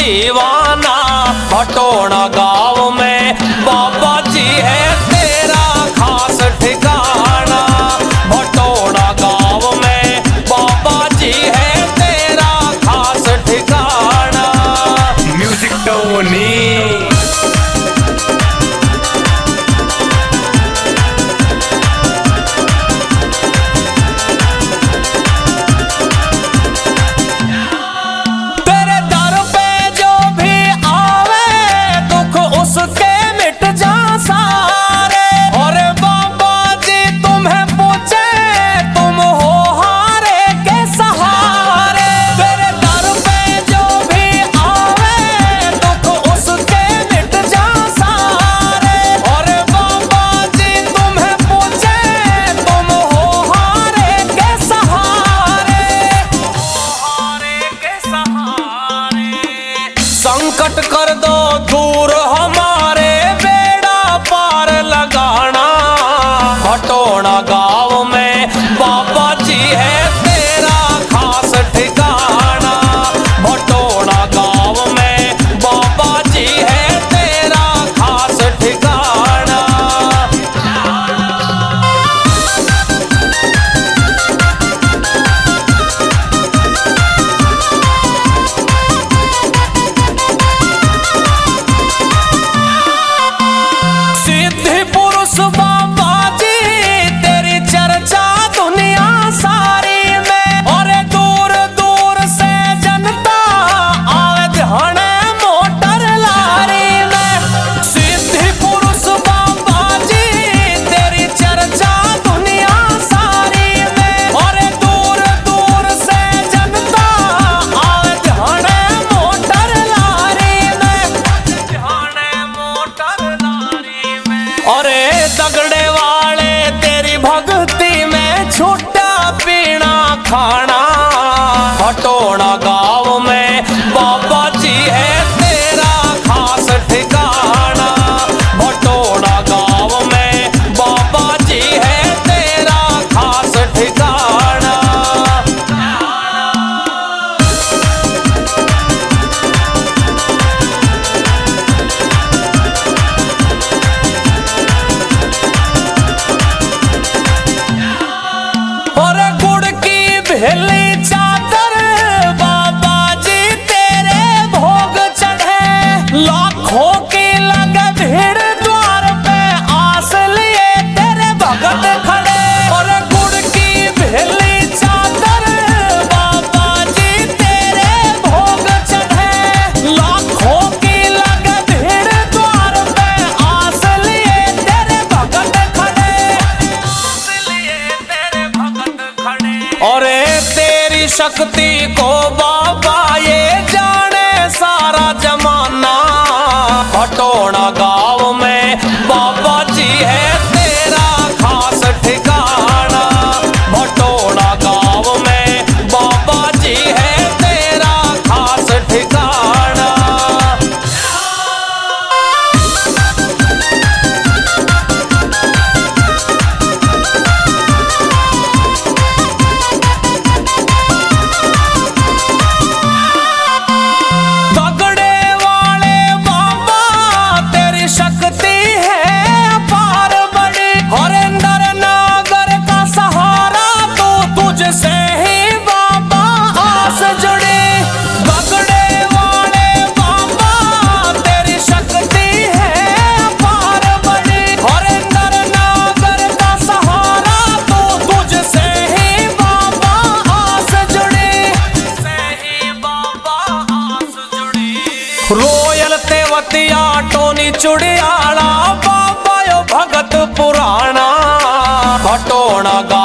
दीवाना। भटोड़ा गाँव में बाबा जी है तेरा खास ठिकाना। भटोड़ा गाँव में बाबा जी है तेरा खास ठिकाना। Music Tony. संकट कर दो दूर हमारे बेड़ा पार लगाना। भटोड़ा गाँव में बाबा जी है तेरा खास ठिकाना। भटोड़ा गाँव में बाबा जी है तेरा खास ठिकाना। बाबा जी तेरी चर्चा दुनिया सारी में, और दूर दूर से जनता आवे ध्यान मोटर लारी में। सिद्धि पुरुष बाबा जी तेरी चर्चा दुनिया सारी में, और दूर दूर से जनता आवे ध्यान मोटर लारी में। ध्यान मोटर लारी में। अरे दगड़े वाले तेरी भक्ति में छूटा पीना खाना। भटोड़ा गाँव में बाबा जी है तेरा खास ठिकाना। भटोड़ा गाँव में बाबा जी है तेरा खास ठिकाना। पहली चादर बाबा जी तेरे भोग चढ़े। लाखों की लगे भीड़ द्वार पे आस लिए तेरे भगत खड़े। और गुड़ की पहली चादर बाबा जी तेरे भोग चढ़े। लाखों की लगे भीड़ द्वार पे आस लिए तेरे भगत खड़े। आस लिए तेरे भगत खड़े। और तेरी शक्ति को बाबा ये जाने सारा जमाना। भटोड़ा गाँव में बाबा जी है तेरा खास ठिकाना। भटोड़ा गाँव में बाबा जी है तेरा खास ठिकाना। रोयल तेवतिया टोनी चुड़ियाला बाबा यो भगत पुराना। भटोड़ा